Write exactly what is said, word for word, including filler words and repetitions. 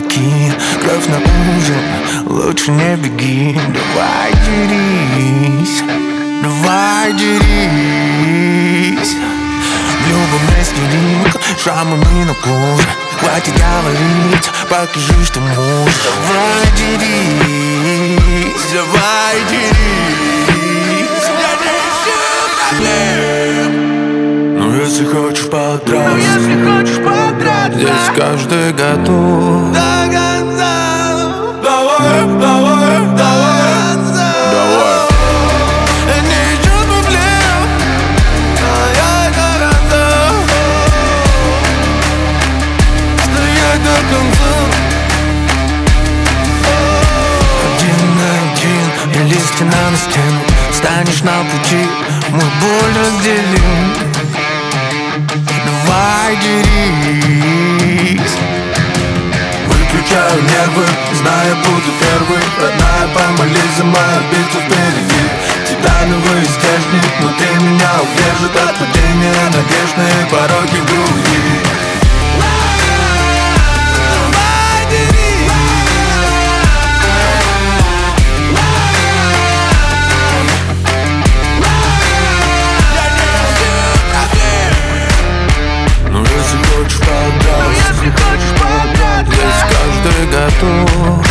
кулаки, кровь на ужин, лучше не беги. Давай дерись, давай дерись. В любом месте ринг, шрамами на коже. Хватит говорить, покажи, что можешь. Давай дерись, давай дерись. Я не ищу проблем, но если хочешь подраться, но если хочешь подраться, здесь каждый готов до конца. Давай, давай, давай, давай. Не ищу проблем, а я готов стоять до конца. Один на один, или стена на стену. Станешь на пути, мой боль разделим. Давай дерись. Выключаю нервы, зная, буду первый. Родная, помолись за мою битву впереди. Титановый стержник внутри меня удержит от падения надежные пороги в груди. Если хочешь подраться, здесь каждый готов